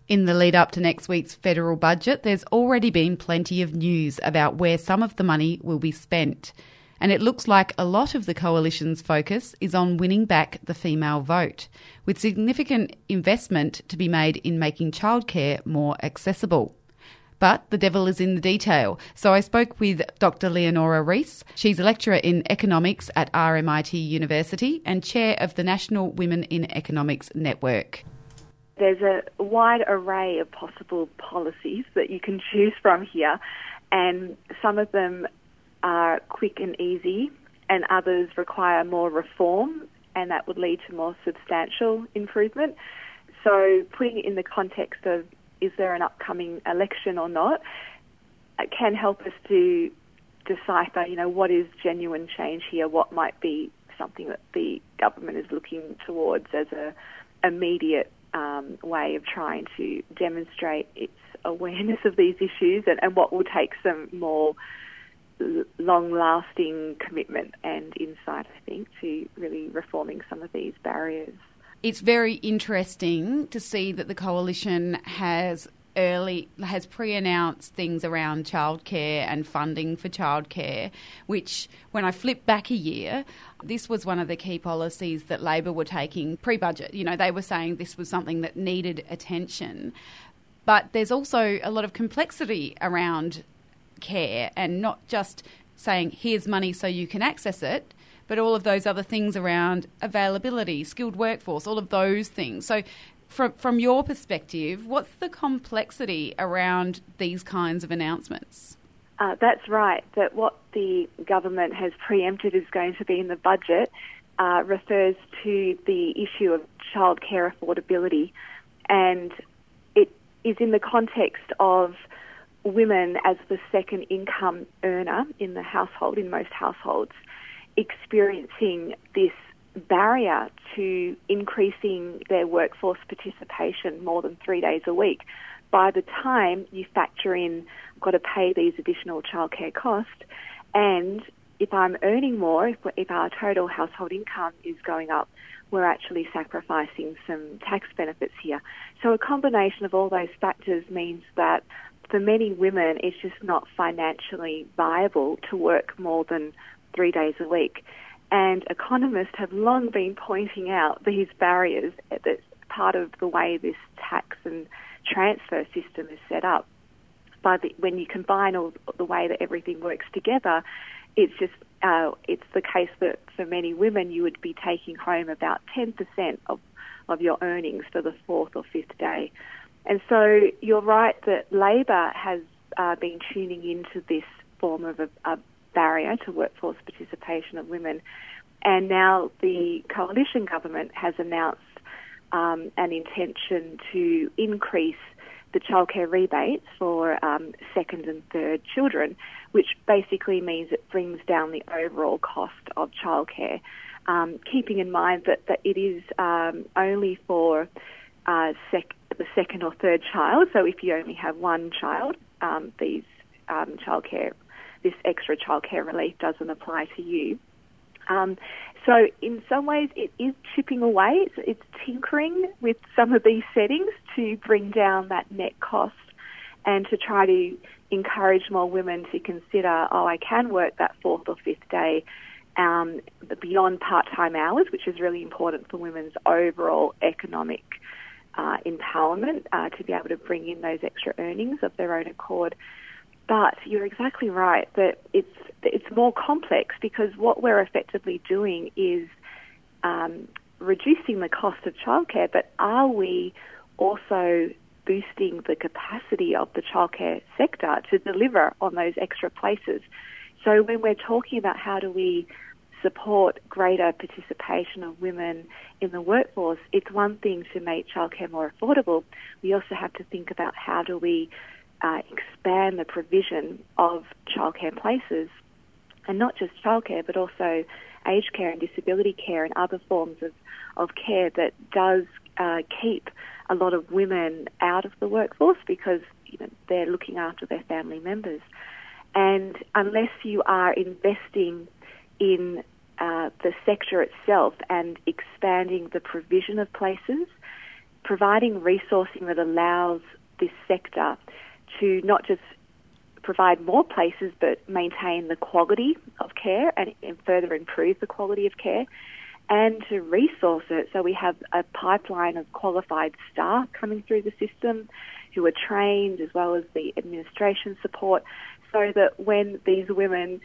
In the lead up to next week's federal budget, there's already been plenty of news about where some of the money will be spent. And it looks like a lot of the coalition's focus is on winning back the female vote, with significant investment to be made in making childcare more accessible. But the devil is in the detail. So I spoke with Dr. Leonora Rees. She's a lecturer in economics at RMIT University and chair of the National Women in Economics Network. There's a wide array of possible policies that you can choose from here, and some of them are quick and easy, and others require more reform, and that would lead to more substantial improvement. So putting it in the context of is there an upcoming election or not, it can help us to decipher, what is genuine change here, what might be something that the government is looking towards as a immediate way of trying to demonstrate its awareness of these issues, and what will take some more long-lasting commitment and insight, I think, to really reforming some of these barriers. It's very interesting to see that the coalition has pre-announced things around childcare and funding for childcare, which, when I flip back a year, this was one of the key policies that Labor were taking pre-budget. They were saying this was something that needed attention. But there's also a lot of complexity around care, and not just saying, here's money so you can access it, but all of those other things around availability, skilled workforce, all of those things. So from your perspective, what's the complexity around these kinds of announcements? That's right, that what the government has preempted is going to be in the budget refers to the issue of childcare affordability, and it is in the context of women as the second income earner in the household, in most households, experiencing this barrier to increasing their workforce participation more than 3 days a week. By the time you factor in, I've got to pay these additional childcare costs, and if I'm earning more, if our total household income is going up, we're actually sacrificing some tax benefits here. So a combination of all those factors means that for many women, it's just not financially viable to work more than 3 days a week. And economists have long been pointing out these barriers. That's part of the way this tax and transfer system is set up. When you combine all the way that everything works together, it's just it's the case that for many women you would be taking home about 10% of your earnings for the fourth or fifth day. And so you're right that Labor has been tuning into this form of a barrier to workforce participation of women. And now the coalition government has announced an intention to increase the childcare rebates for second and third children, which basically means it brings down the overall cost of childcare, keeping in mind that it is only for the second or third child. So if you only have one child, this extra childcare relief doesn't apply to you. So in some ways it is chipping away. It's tinkering with some of these settings to bring down that net cost and to try to encourage more women to consider, I can work that fourth or fifth day beyond part-time hours, which is really important for women's overall economic empowerment to be able to bring in those extra earnings of their own accord. But you're exactly right that it's more complex, because what we're effectively doing is reducing the cost of childcare, but are we also boosting the capacity of the childcare sector to deliver on those extra places? So when we're talking about how do we support greater participation of women in the workforce, it's one thing to make childcare more affordable. We also have to think about how do we expand the provision of childcare places, and not just childcare, but also aged care and disability care and other forms of care that does keep a lot of women out of the workforce because they're looking after their family members. And unless you are investing in the sector itself and expanding the provision of places, providing resourcing that allows this sector to not just provide more places but maintain the quality of care and further improve the quality of care, and to resource it so we have a pipeline of qualified staff coming through the system who are trained, as well as the administration support, so that when these women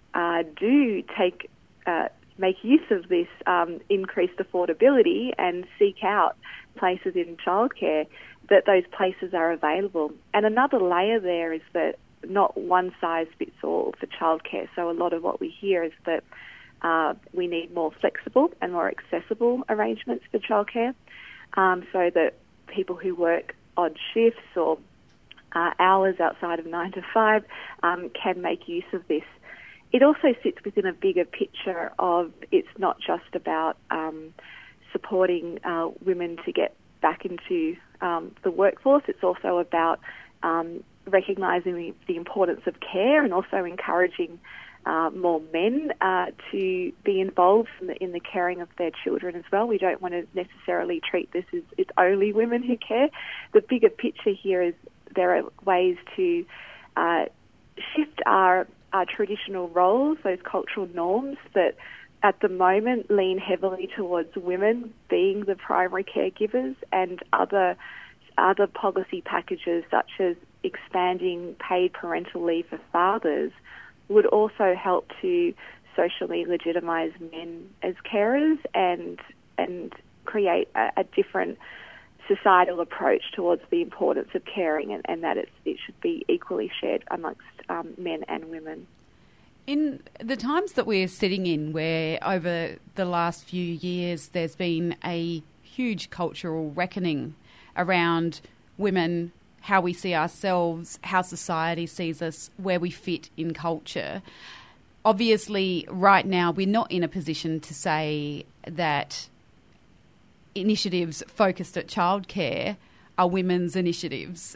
do make use of this increased affordability and seek out places in childcare, that those places are available. And another layer there is that not one size fits all for childcare. So a lot of what we hear is that we need more flexible and more accessible arrangements for childcare, so that people who work odd shifts or hours outside of 9 to 5 can make use of this. It also sits within a bigger picture of it's not just about supporting women to get back into the workforce. It's also about recognising the importance of care and also encouraging more men to be involved in the caring of their children as well. We don't want to necessarily treat this as it's only women who care. The bigger picture here is there are ways to shift our traditional roles, those cultural norms that at the moment lean heavily towards women being the primary caregivers, and other policy packages such as expanding paid parental leave for fathers would also help to socially legitimise men as carers and create a different societal approach towards the importance of caring, and that it should be equally shared amongst men and women. In the times that we're sitting in, where over the last few years there's been a huge cultural reckoning around women, how we see ourselves, how society sees us, where we fit in culture. Obviously, right now, we're not in a position to say that initiatives focused at childcare are women's initiatives,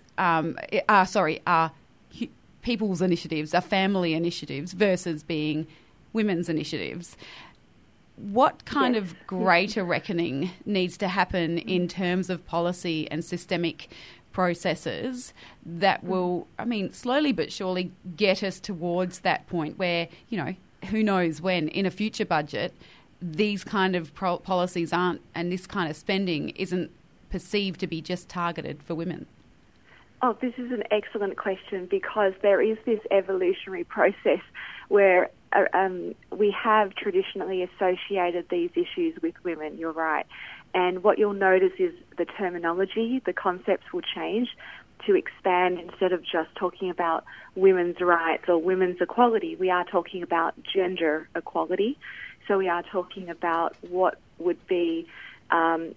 are people's initiatives, are family initiatives versus being women's initiatives. What kind of greater reckoning needs to happen in terms of policy and systemic processes that will, slowly but surely get us towards that point where, who knows when, in a future budget, these kind of policies aren't, and this kind of spending isn't perceived to be just targeted for women? Oh, this is an excellent question, because there is this evolutionary process where we have traditionally associated these issues with women, you're right. And what you'll notice is the terminology, the concepts will change to expand. Instead of just talking about women's rights or women's equality, we are talking about gender equality. So we are talking about what would be a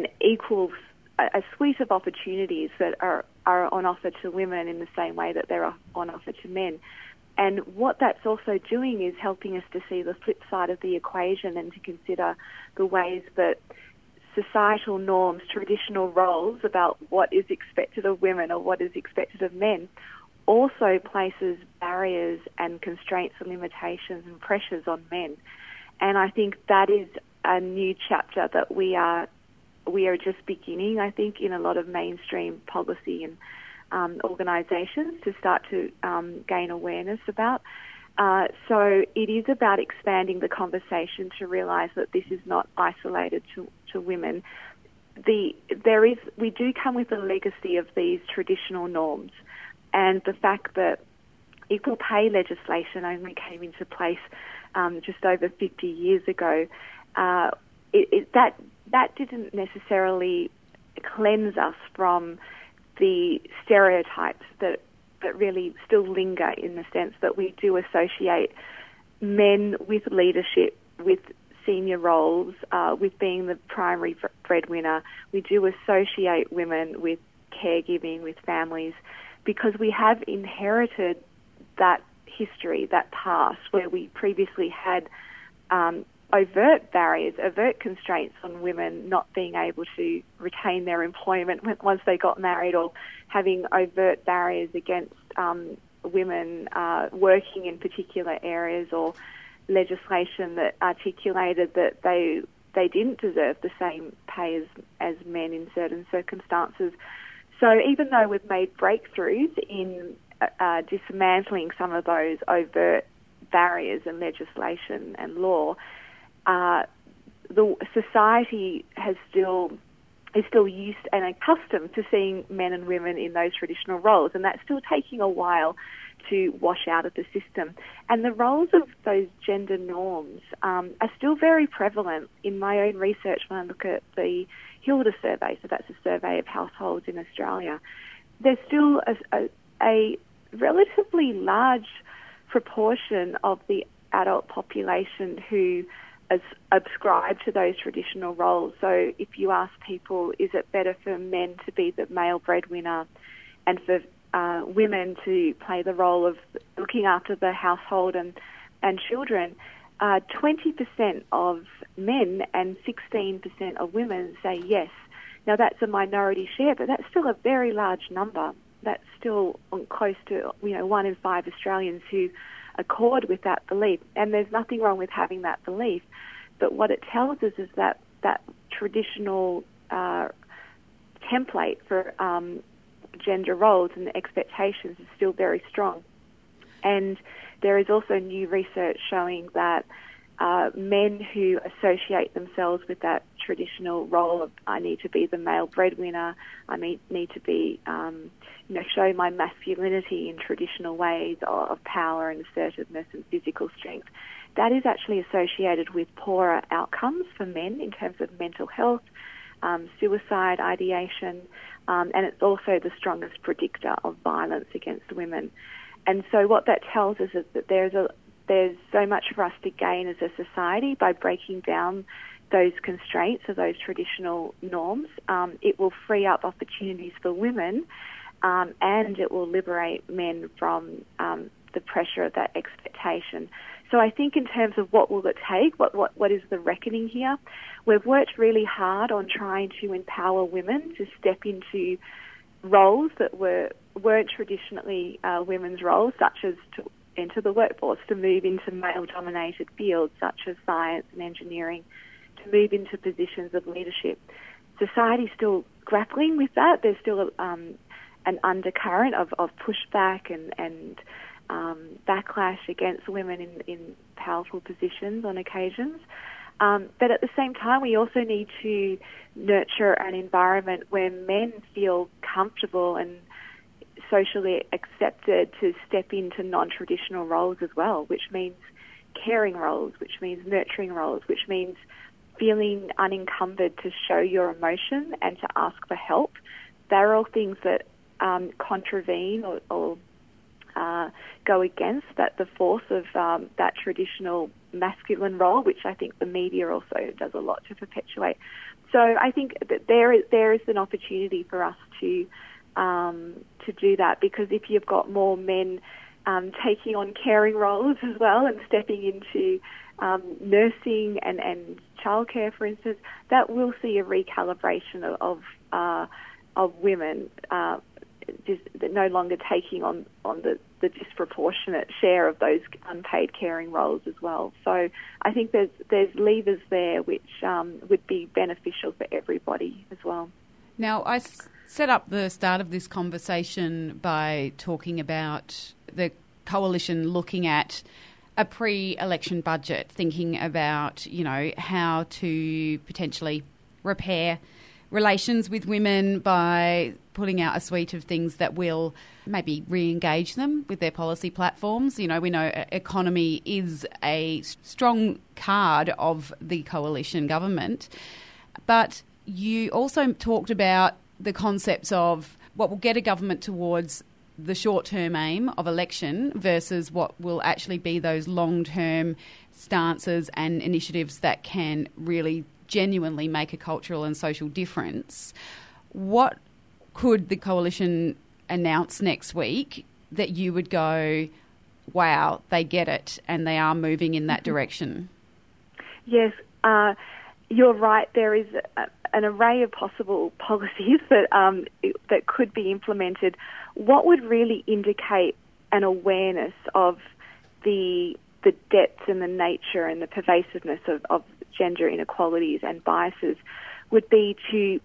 suite of opportunities that are on offer to women in the same way that they're on offer to men. And what that's also doing is helping us to see the flip side of the equation and to consider the ways that societal norms, traditional roles about what is expected of women or what is expected of men also places barriers and constraints and limitations and pressures on men. And I think that is a new chapter that we are just beginning, I think, in a lot of mainstream policy and organisations to start to gain awareness about. So it is about expanding the conversation to realise that this is not isolated to women. We do come with a legacy of these traditional norms, and the fact that equal pay legislation only came into place just over 50 years ago, that didn't necessarily cleanse us from the stereotypes that really still linger, in the sense that we do associate men with leadership, with senior roles, with being the primary breadwinner. We do associate women with caregiving, with families, because we have inherited that history, that past, where we previously had overt barriers, overt constraints on women not being able to retain their employment once they got married, or having overt barriers against women working in particular areas, or legislation that articulated that they they didn't deserve the same pay as men in certain circumstances. So even though we've made breakthroughs in dismantling some of those overt barriers in legislation and law, the society is still used and accustomed to seeing men and women in those traditional roles, and that's still taking a while to wash out of the system. And the roles of those gender norms are still very prevalent. In my own research, when I look at the Hilda survey, so that's a survey of households in Australia, there's still a relatively large proportion of the adult population who ascribe to those traditional roles. So if you ask people, is it better for men to be the male breadwinner and for women to play the role of looking after the household and children, 20% of men and 16% of women say yes. Now that's a minority share, but that's still a very large number. That's still close to 1 in 5 Australians who accord with that belief. And there's nothing wrong with having that belief. But what it tells us is that traditional template for gender roles and expectations is still very strong. And there is also new research showing that men who associate themselves with that traditional role of I need to be the male breadwinner, I need to be, show my masculinity in traditional ways of power and assertiveness and physical strength, that is actually associated with poorer outcomes for men in terms of mental health, suicide ideation, and it's also the strongest predictor of violence against women. And so what that tells us is that there's so much for us to gain as a society by breaking down those constraints of those traditional norms. It will free up opportunities for women, and it will liberate men from the pressure of that expectation. So I think in terms of what will it take, what is the reckoning here, we've worked really hard on trying to empower women to step into roles that weren't traditionally women's roles, such as to enter the workforce, to move into male-dominated fields such as science and engineering, to move into positions of leadership. Society's still grappling with that. There's still an undercurrent of pushback and backlash against women in powerful positions on occasions. But at the same time, we also need to nurture an environment where men feel comfortable and socially accepted to step into non-traditional roles as well, which means caring roles, which means nurturing roles, which means feeling unencumbered to show your emotion and to ask for help. They're all things that contravene or go against the force of that traditional masculine role, which I think the media also does a lot to perpetuate. So I think that there is an opportunity for us to do that, because if you've got more men taking on caring roles as well and stepping into nursing and childcare, for instance, that will see a recalibration of women no longer taking on the disproportionate share of those unpaid caring roles as well. So I think there's levers there which would be beneficial for everybody as well. Now, I set up the start of this conversation by talking about the Coalition looking at a pre-election budget, thinking about, how to potentially repair relations with women by putting out a suite of things that will maybe re-engage them with their policy platforms. We know economy is a strong card of the Coalition government, but you also talked about the concepts of what will get a government towards the short-term aim of election versus what will actually be those long-term stances and initiatives that can really genuinely make a cultural and social difference. What could the Coalition announce next week that you would go, wow, they get it and they are moving in that direction? Yes, you're right. There is an array of possible policies that could be implemented. What would really indicate an awareness of the depth and the nature and the pervasiveness of gender inequalities and biases would be to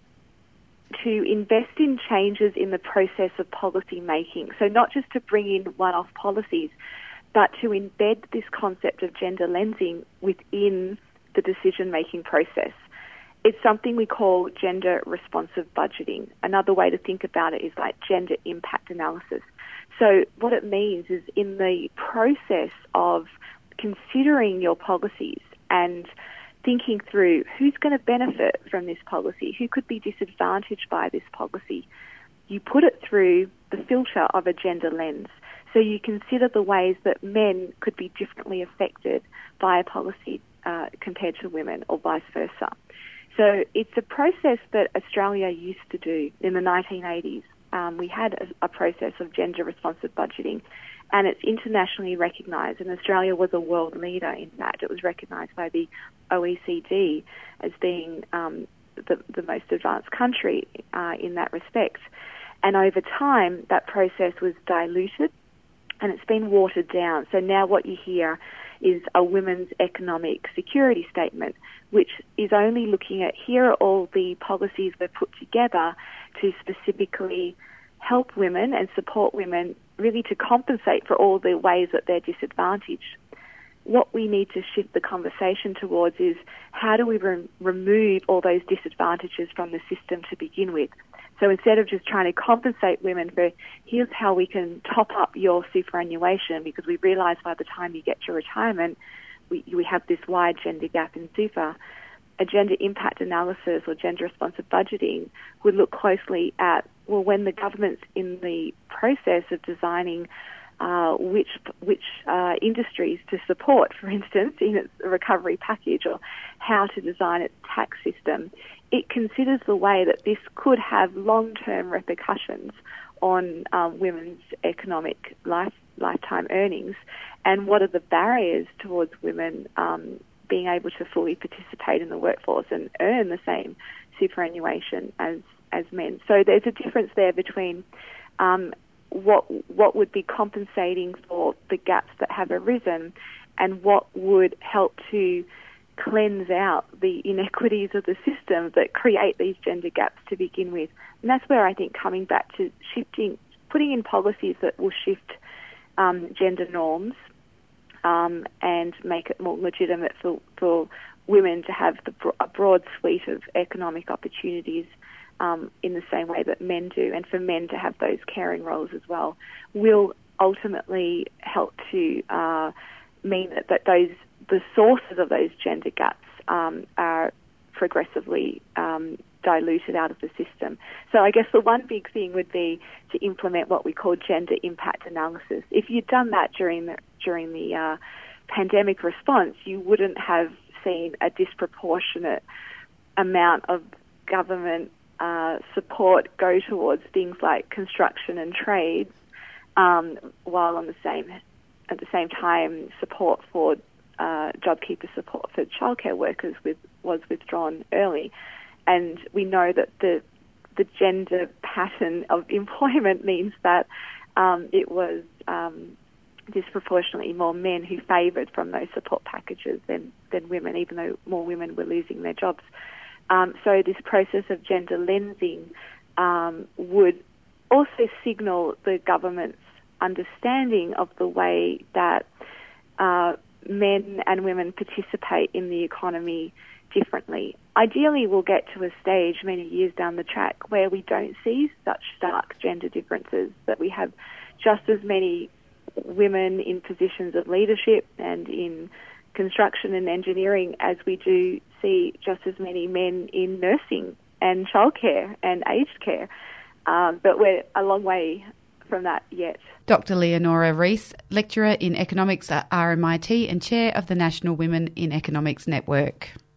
invest in changes in the process of policy making. So not just to bring in one-off policies, but to embed this concept of gender lensing within the decision-making process. It's something we call gender responsive budgeting. Another way to think about it is like gender impact analysis. So what it means is in the process of considering your policies and thinking through who's going to benefit from this policy, who could be disadvantaged by this policy, you put it through the filter of a gender lens. So you consider the ways that men could be differently affected by a policy compared to women, or vice versa. So it's a process that Australia used to do in the 1980s. We had a process of gender responsive budgeting, and it's internationally recognised, and Australia was a world leader in that. It was recognised by the OECD as being the most advanced country in that respect. And over time, that process was diluted and it's been watered down. So now what you hear is a women's economic security statement, which is only looking at here are all the policies we've put together to specifically help women and support women, really to compensate for all the ways that they're disadvantaged. What we need to shift the conversation towards is how do we remove all those disadvantages from the system to begin with? So instead of just trying to compensate women for here's how we can top up your superannuation, because we realise by the time you get to retirement, we have this wide gender gap in super, a gender impact analysis or gender responsive budgeting would look closely at, well, when the government's in the process of designing which industries to support, for instance, in its recovery package, or how to design its tax system, it considers the way that this could have long-term repercussions on women's economic lifetime earnings, and what are the barriers towards women being able to fully participate in the workforce and earn the same superannuation as men. So there's a difference there between what would be compensating for the gaps that have arisen and what would help to cleanse out the inequities of the system that create these gender gaps to begin with. And that's where I think coming back to putting in policies that will shift gender norms and make it more legitimate for women to have a broad suite of economic opportunities in the same way that men do, and for men to have those caring roles as well, will ultimately help to mean that the sources of those gender gaps are progressively diluted out of the system. So I guess the one big thing would be to implement what we call gender impact analysis. If you'd done that during the pandemic response, you wouldn't have seen a disproportionate amount of government support go towards things like construction and trades, while at the same time support for JobKeeper support for childcare workers was withdrawn early. And we know that the gender pattern of employment means that it was disproportionately more men who favoured from those support packages than women, even though more women were losing their jobs. So this process of gender lensing would also signal the government's understanding of the way that men and women participate in the economy differently. Ideally, we'll get to a stage many years down the track where we don't see such stark gender differences, that we have just as many women in positions of leadership and in construction and engineering as we do see just as many men in nursing and childcare and aged care. But we're a long way from that yet. Dr. Leonora Rees, lecturer in economics at RMIT and chair of the National Women in Economics Network.